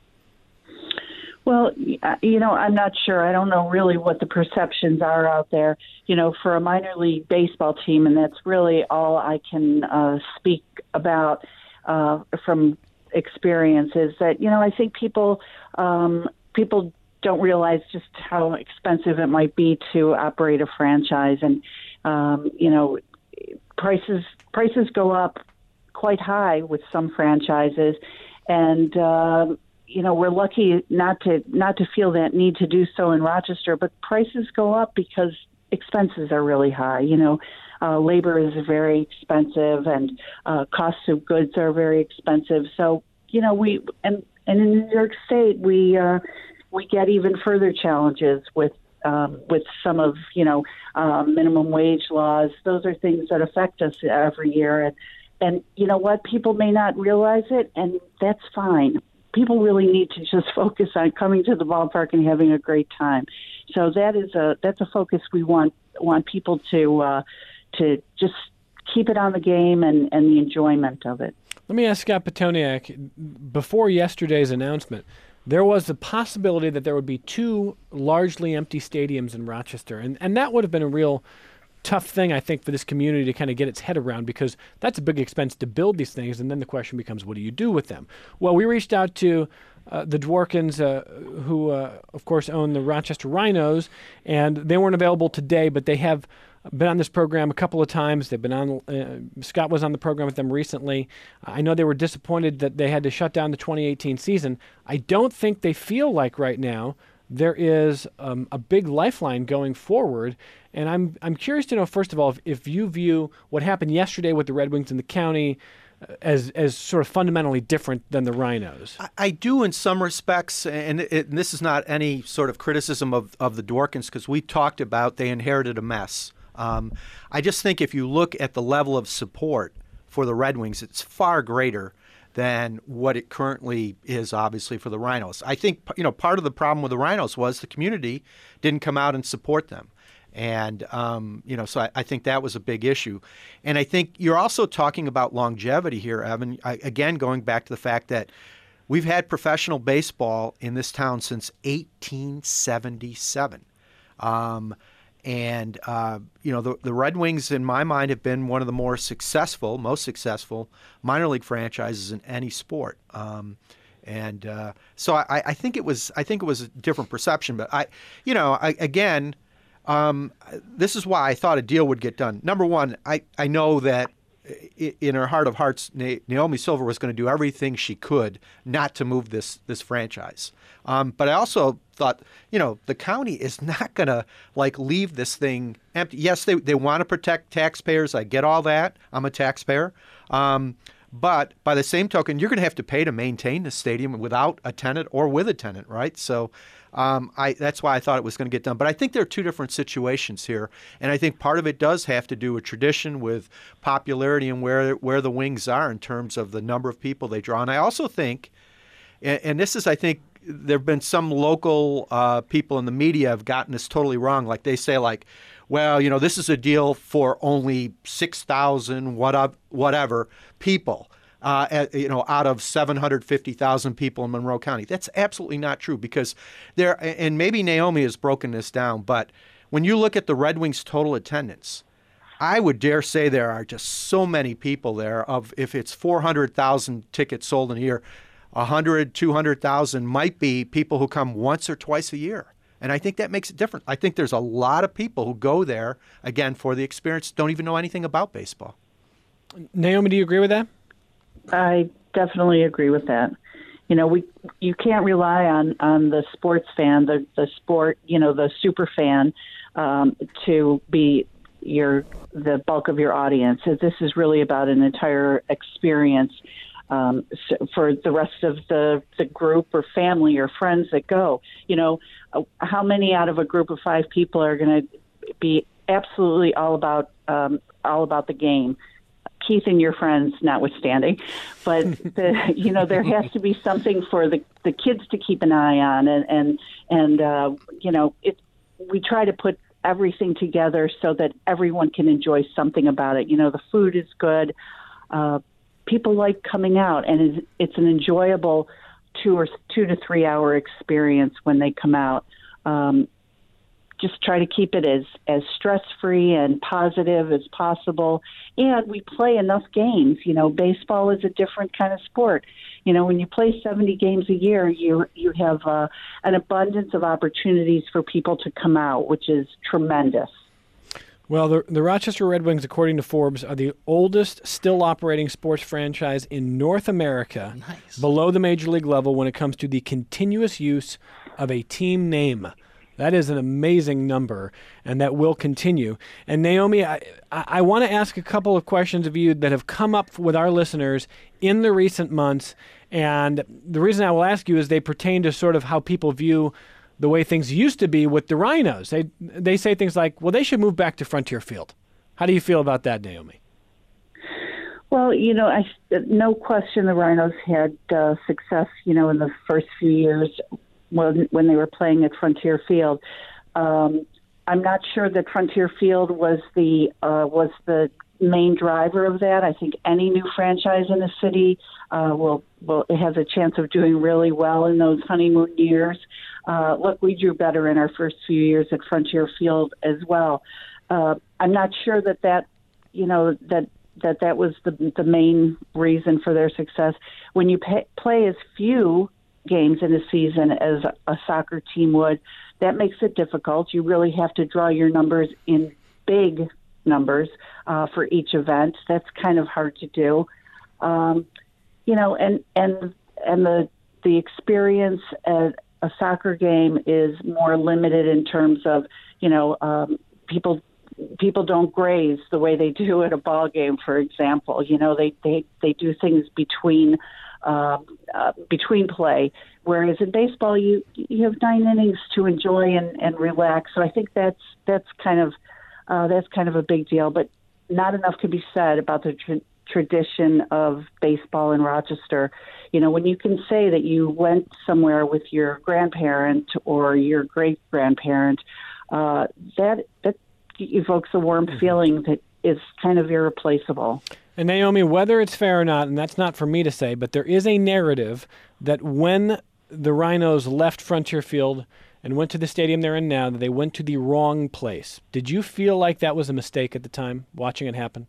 Well, you know, I'm not sure. I don't know really what the perceptions are out there, you know, for a minor league baseball team, and that's really all I can uh, speak about uh, from experience, is that, you know, I think people um, people don't realize just how expensive it might be to operate a franchise. And, um, you know, prices prices go up quite high with some franchises. And, uh, you know, we're lucky not to not to feel that need to do so in Rochester, but prices go up because expenses are really high. You know, uh, labor is very expensive, and uh, costs of goods are very expensive. So, you know, we and, and in New York State, we uh, we get even further challenges with um, with some of, you know, um, minimum wage laws. Those are things that affect us every year. And, and you know what? People may not realize it, and that's fine. People really need to just focus on coming to the ballpark and having a great time. So that is a that's a focus we want want people to uh, to just keep it on the game and, and the enjoyment of it. Let me ask Scott Petoniak, before yesterday's announcement, there was the possibility that there would be two largely empty stadiums in Rochester, and, and that would have been a real tough thing, I think, for this community to kind of get its head around, because that's a big expense to build these things, and then the question becomes, what do you do with them? Well, we reached out to uh, the Dworkins, uh, who, uh, of course, own the Rochester Rhinos, and they weren't available today, but they have been on this program a couple of times. They've been on. Uh, Scott was on the program with them recently. I know they were disappointed that they had to shut down the twenty eighteen season. I don't think they feel like right now there is um, a big lifeline going forward. And I'm I'm curious to know, first of all, if, if you view what happened yesterday with the Red Wings in the county uh, as as sort of fundamentally different than the Rhinos. I, I do in some respects, and, it, and this is not any sort of criticism of, of the Dworkins, because we talked about they inherited a mess. Um, I just think if you look at the level of support for the Red Wings, it's far greater than what it currently is, obviously, for the Rhinos. I think, you know, part of the problem with the Rhinos was the community didn't come out and support them. And, um, you know, so I, I think that was a big issue. And I think you're also talking about longevity here, Evan. I, again, going back to the fact that we've had professional baseball in this town since eighteen seventy-seven. Um And, uh, you know, the, the Red Wings, in my mind, have been one of the more successful, most successful minor league franchises in any sport. Um, and uh, so I, I think it was I think it was a different perception. But, I, you know, I, again, um, this is why I thought a deal would get done. Number one, I, I know that in her heart of hearts, Naomi Silver was going to do everything she could not to move this this franchise. Um, but I also thought, you know, the county is not going to, like, leave this thing empty. Yes, they, they want to protect taxpayers. I get all that. I'm a taxpayer. Um, but by the same token, you're going to have to pay to maintain the stadium without a tenant or with a tenant, right? So um, I that's why I thought it was going to get done. But I think there are two different situations here. And I think part of it does have to do with tradition, with popularity, and where, where the Wings are in terms of the number of people they draw. And I also think, and, and this is, I think, there have been some local uh, people in the media have gotten this totally wrong. Like they say, like, well, you know, this is a deal for only six thousand whatever people, uh, at, you know, out of seven hundred fifty thousand people in Monroe County. That's absolutely not true, because there, and maybe Naomi has broken this down, but when you look at the Red Wings' total attendance, I would dare say there are just so many people there. Of if it's four hundred thousand tickets sold in a year, one hundred, two hundred thousand might be people who come once or twice a year. And I think that makes it different. I think there's a lot of people who go there, again, for the experience, don't even know anything about baseball. Naomi, do you agree with that? I definitely agree with that. You know, we you can't rely on, on the sports fan, the, the sport, you know, the super fan, um, to be your the bulk of your audience. So this is really about an entire experience. Um, so for the rest of the, the group or family or friends that go, you know, uh, how many out of a group of five people are going to be absolutely all about um, all about the game? Keith and your friends notwithstanding, but the, you know, there has to be something for the, the kids to keep an eye on, and and and uh, you know, it. We try to put everything together so that everyone can enjoy something about it. You know, the food is good. Uh, People like coming out, and it's an enjoyable two or two to three hour experience when they come out. Um, just try to keep it as, as stress-free and positive as possible. And we play enough games. You know, baseball is a different kind of sport. You know, when you play seventy games a year, you you have uh, an abundance of opportunities for people to come out, which is tremendous. Well, the, the Rochester Red Wings, according to Forbes, are the oldest still operating sports franchise in North America, nice. below the major league level when it comes to the continuous use of a team name. That is an amazing number, and that will continue. And Naomi, I, I, I want to ask a couple of questions of you that have come up with our listeners in the recent months. And the reason I will ask you is they pertain to sort of how people view the way things used to be with the Rhinos. They they say things like, well, they should move back to Frontier Field. How do you feel about that, Naomi? Well, you know, I, no question the Rhinos had uh, success, you know, in the first few years when, when they were playing at Frontier Field. Um, I'm not sure that Frontier Field was the uh, was the main driver of that. I think any new franchise in the city uh, will will has a chance of doing really well in those honeymoon years. Uh, look, we drew better in our first few years at Frontier Field as well. uh, I'm not sure that that, you know, that that that was the the main reason for their success. When you pay, play as few games in a season as a soccer team would, that makes it difficult. You really have to draw your numbers in big numbers uh, for each event. That's kind of hard to do. Um, you know, and and and the the experience at a soccer game is more limited in terms of, you know, um, people people don't graze the way they do at a ball game, for example. You know, they they, they do things between uh, uh, between play, whereas in baseball you you have nine innings to enjoy and, and relax. So I think that's that's kind of uh, that's kind of a big deal, but not enough can be said about the tra- tradition of baseball in Rochester. You know, when you can say that you went somewhere with your grandparent or your great grandparent, uh, that that evokes a warm mm-hmm. feeling that is kind of irreplaceable. And Naomi, whether it's fair or not, and that's not for me to say, but there is a narrative that when the Rhinos left Frontier Field and went to the stadium they're in now, that they went to the wrong place. Did you feel like that was a mistake at the time, watching it happen?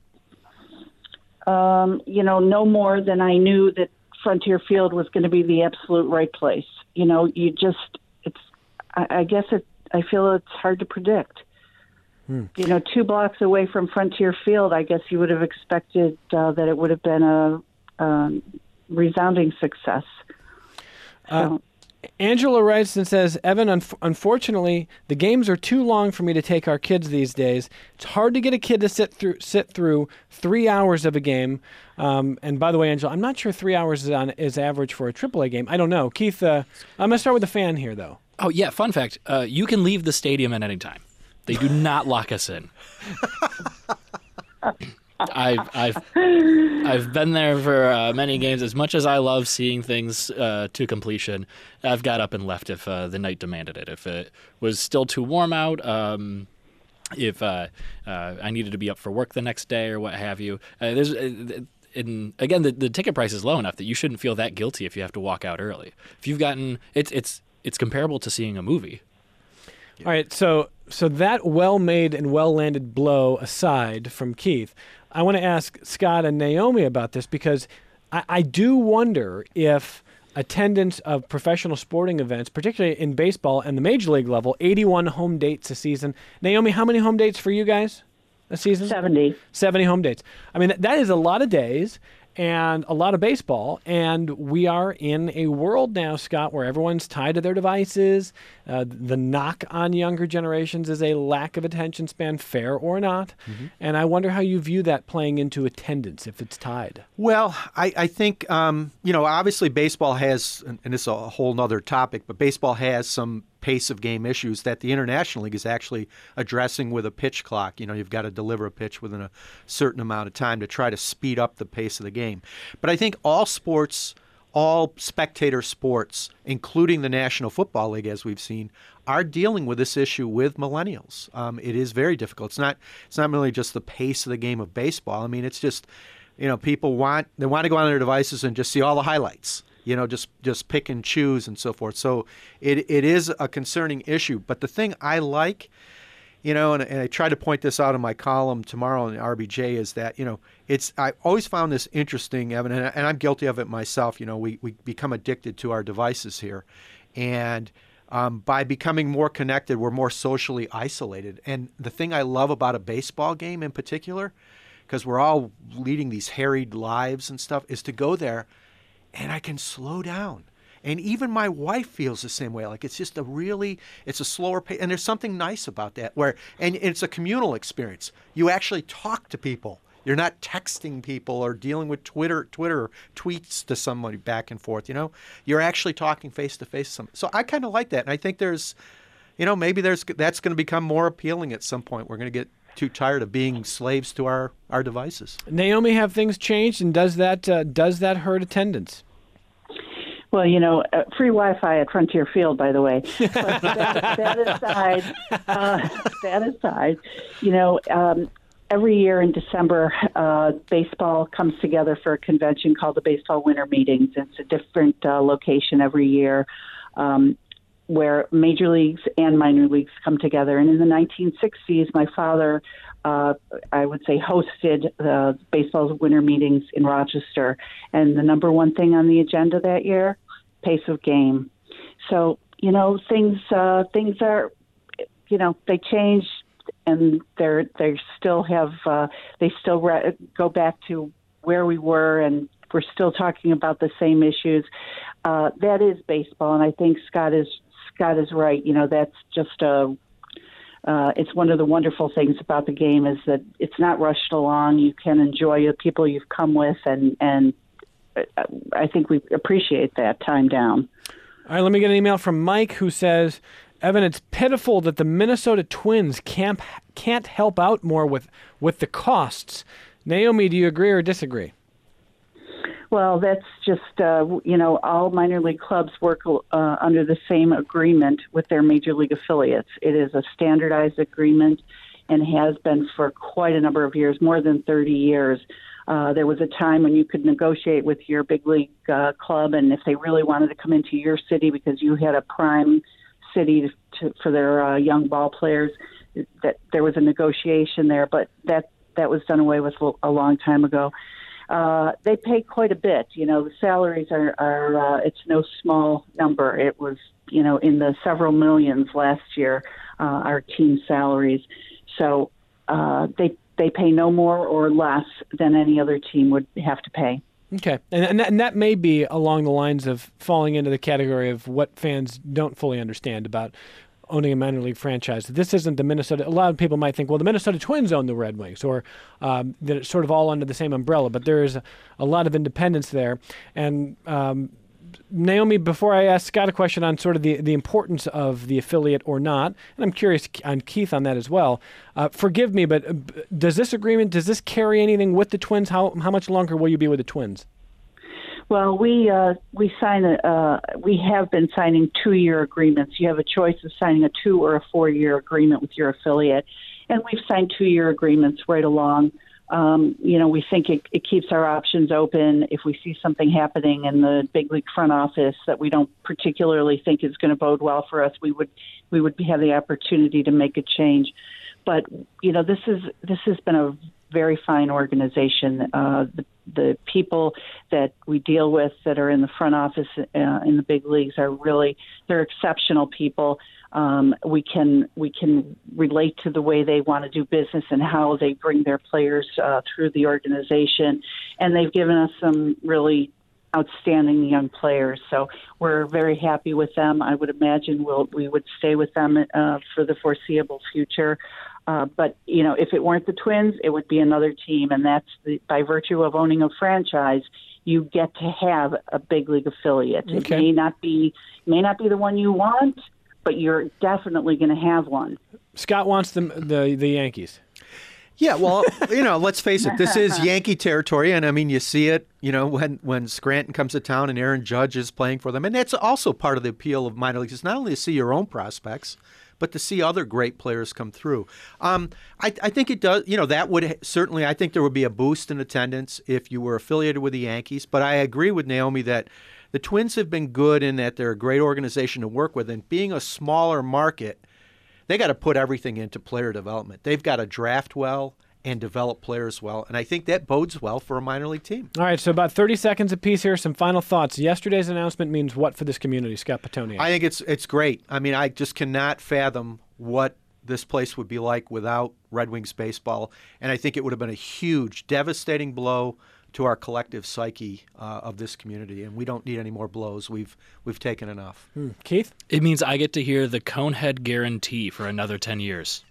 Um, you know, no more than I knew that Frontier Field was going to be the absolute right place. You know, you just, it's, I, I guess it, I feel it's hard to predict. Hmm. You know, two blocks away from Frontier Field, I guess you would have expected uh, that it would have been a um, resounding success. So. Uh, Angela writes and says, Evan, un- unfortunately, the games are too long for me to take our kids these days. It's hard to get a kid to sit through sit through three hours of a game. Um, and by the way, Angela, I'm not sure three hours is, on, is average for a triple A game. I don't know. Keith, uh, I'm going to start with the fan here, though. Oh, yeah, fun fact. Uh, you can leave the stadium at any time. They do not lock us in. I've I've I've been there for uh, many games. As much as I love seeing things uh, to completion, I've got up and left if uh, the night demanded it. If it was still too warm out, um, if uh, uh, I needed to be up for work the next day or what have you. Uh, there's uh, and again, the, the ticket price is low enough that you shouldn't feel that guilty if you have to walk out early. If you've gotten it's it's it's comparable to seeing a movie. All right, so so that well-made and well-landed blow aside from Keith, I want to ask Scott and Naomi about this because I, I do wonder if attendance of professional sporting events, particularly in baseball and the major league level, eighty-one home dates a season. Naomi, how many home dates for you guys a season? seventy. seventy home dates. I mean, that is a lot of days and a lot of baseball, and we are in a world now, Scott, where everyone's tied to their devices. Uh, the knock on younger generations is a lack of attention span, fair or not. Mm-hmm. And I wonder how you view that playing into attendance if it's tied. Well, I, I think, um, you know, obviously baseball has, and this is a whole nother topic, but baseball has some pace of game issues that the International League is actually addressing with a pitch clock. You know, you've got to deliver a pitch within a certain amount of time to try to speed up the pace of the game. But I think all sports, all spectator sports, including the National Football League, as we've seen, are dealing with this issue with millennials. Um, it is very difficult. It's not, it's not really just the pace of the game of baseball. I mean, it's just, you know, people want, they want to go on their devices and just see all the highlights. You know, just just pick and choose and so forth. So it it is a concerning issue. But the thing I like, you know, and, and I try to point this out in my column tomorrow in the R B J, is that, you know, it's I always found this interesting, Evan, and, and I'm guilty of it myself. You know, we, we become addicted to our devices here. And um, by becoming more connected, we're more socially isolated. And the thing I love about a baseball game in particular, because we're all leading these harried lives and stuff, is to go there and I can slow down. And even my wife feels the same way. Like, it's just a really, it's a slower pace. And there's something nice about that where, and it's a communal experience. You actually talk to people. You're not texting people or dealing with Twitter, Twitter tweets to somebody back and forth, you know? You're actually talking face to face. So I kind of like that. And I think there's, you know, maybe there's, that's going to become more appealing at some point. We're going to get too tired of being slaves to our, our devices. Naomi, have things changed, and does that uh, does that hurt attendance? Well, you know, uh, free Wi-Fi at Frontier Field, by the way. But that, that aside, uh, that aside, you know, um, every year in December, uh, baseball comes together for a convention called the Baseball Winter Meetings. It's a different uh, location every year. Um, where major leagues and minor leagues come together. And in the nineteen sixties, my father, uh, I would say, hosted the baseball's winter meetings in Rochester. And the number one thing on the agenda that year, pace of game. So, you know, things uh, things are, you know, they change, and they're they still have uh, they still re- go back to where we were, and we're still talking about the same issues. Uh, that is baseball, and I think Scott is Scott is right. You know, that's just a. Uh, it's one of the wonderful things about the game is that it's not rushed along. You can enjoy the people you've come with, and and I think we appreciate that time down. All right, let me get an email from Mike who says, Evan, it's pitiful that the Minnesota Twins can't can't help out more with with the costs. Naomi, do you agree or disagree? Well, that's just, uh, you know, all minor league clubs work uh, under the same agreement with their major league affiliates. It is a standardized agreement and has been for quite a number of years, more than thirty years. Uh, there was a time when you could negotiate with your big league uh, club, and if they really wanted to come into your city because you had a prime city to, for their uh, young ball players, that there was a negotiation there, but that, that was done away with a long time ago. Uh, they pay quite a bit. You know, the salaries are, are uh, it's no small number. It was, you know, in the several millions last year, uh, our team salaries. So uh, they they pay no more or less than any other team would have to pay. Okay, and and that, and that may be along the lines of falling into the category of what fans don't fully understand about owning a minor league franchise. This isn't the Minnesota. A lot of people might think, well, the Minnesota Twins own the Red Wings, or um, that it's sort of all under the same umbrella. But there is a, a lot of independence there. And um, Naomi, before I ask Scott a question on sort of the, the importance of the affiliate or not, and I'm curious on Keith on that as well. Uh, forgive me, but uh, does this agreement, does this carry anything with the Twins? How how much longer will you be with the Twins? Well, we uh, we sign a, uh, we have been signing two-year agreements. You have a choice of signing a two or a four-year agreement with your affiliate, and we've signed two-year agreements right along. Um, you know, we think it, it keeps our options open. If we see something happening in the big league front office that we don't particularly think is going to bode well for us, we would we would have the opportunity to make a change. But you know, this is this has been a very fine organization. Uh, the, the people that we deal with that are in the front office uh, in the big leagues are really, they're exceptional people. Um, we can we can relate to the way they want to do business and how they bring their players uh, through the organization. And they've given us some really outstanding young players. So we're very happy with them. I would imagine we'll, we would stay with them uh, for the foreseeable future. Uh, but, you know, if it weren't the Twins, it would be another team. And that's the, by virtue of owning a franchise, you get to have a big league affiliate. Okay. It may not be, may not be the one you want, but you're definitely going to have one. Scott wants the the, the Yankees. Yeah, well, you know, let's face it. This is Yankee territory, and I mean, you see it, you know, when, when Scranton comes to town and Aaron Judge is playing for them. And that's also part of the appeal of minor leagues. It's not only to see your own prospects, but to see other great players come through. Um, I, I think it does, you know, that would certainly, I think there would be a boost in attendance if you were affiliated with the Yankees. But I agree with Naomi that the Twins have been good in that they're a great organization to work with. And being a smaller market, they got to put everything into player development. They've got to draft well and develop players well. And I think that bodes well for a minor league team. All right, so about thirty seconds apiece here. Some final thoughts. Yesterday's announcement means what for this community, Scott Pettoni? I think it's it's great. I mean, I just cannot fathom what this place would be like without Red Wings baseball. And I think it would have been a huge, devastating blow to our collective psyche uh, of this community, and we don't need any more blows. We've we've taken enough. Hmm. Keith? It means I get to hear the Conehead guarantee for another ten years.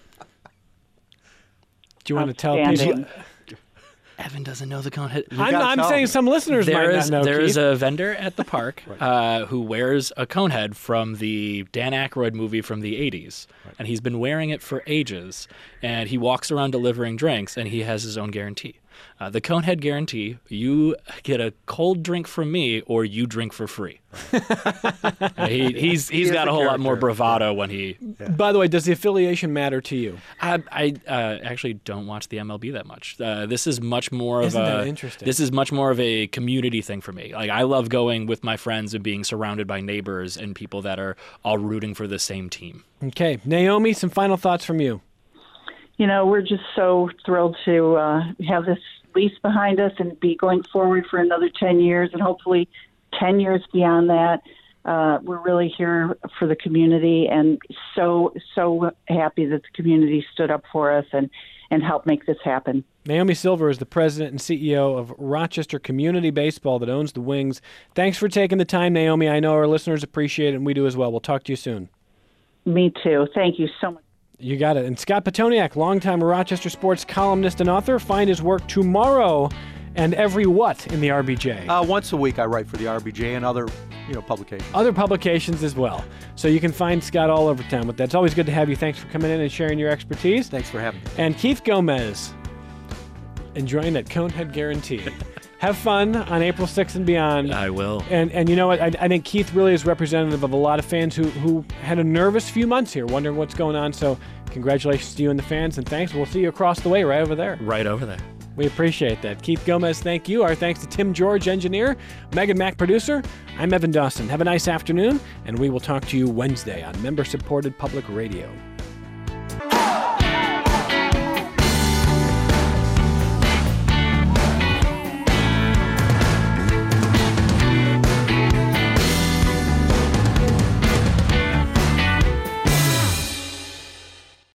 Do you want to tell Outstanding. people? Evan doesn't know the Conehead. I'm, gotta I'm tell saying me. some listeners There might is not know, there Keith. is a vendor at the park uh, who wears a Conehead from the Dan Aykroyd movie from the eighties, and he's been wearing it for ages. And he walks around delivering drinks, and he has his own guarantee. Uh, the Conehead guarantee: you get a cold drink from me, or you drink for free. uh, he, he's he's He got is a a whole lot more character. bravado when he. By the way, does the affiliation matter to you? I, I uh, actually don't watch the M L B that much. Uh, this is much more Isn't of a. that interesting? This is much more of a community thing for me. Like I love going with my friends and being surrounded by neighbors and people that are all rooting for the same team. Okay. Naomi, some final thoughts from you. You know, we're just so thrilled to uh, have this lease behind us and be going forward for another ten years and hopefully ten years beyond that. Uh, we're really here for the community and so, so happy that the community stood up for us and, and helped make this happen. Naomi Silver is the president and C E O of Rochester Community Baseball that owns the Wings. Thanks for taking the time, Naomi. I know our listeners appreciate it, and we do as well. We'll talk to you soon. Me too. Thank you so much. You got it. And Scott Petoniak, longtime Rochester sports columnist and author. Find his work tomorrow and every what in the R B J? Uh, once a week I write for the R B J and other, you know, publications. Other publications as well. So you can find Scott all over town. But that's always good to have you. Thanks for coming in and sharing your expertise. Thanks for having me. And Keith Gomez, enjoying that Conehead guarantee. Have fun on April sixth and beyond. I will. And and you know what? I, I think Keith really is representative of a lot of fans who, who had a nervous few months here, wondering what's going on. So congratulations to you and the fans, and thanks. We'll see you across the way right over there. Right over there. We appreciate that. Keith Gomez, thank you. Our thanks to Tim George, engineer, Megan Mack, producer. I'm Evan Dawson. Have a nice afternoon, and we will talk to you Wednesday on member-supported public radio.